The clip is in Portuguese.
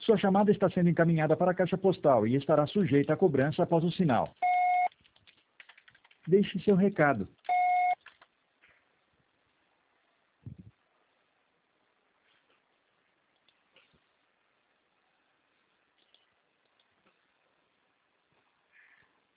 Sua chamada está sendo encaminhada para a caixa postal e estará sujeita a cobrança após o sinal. Deixe seu recado.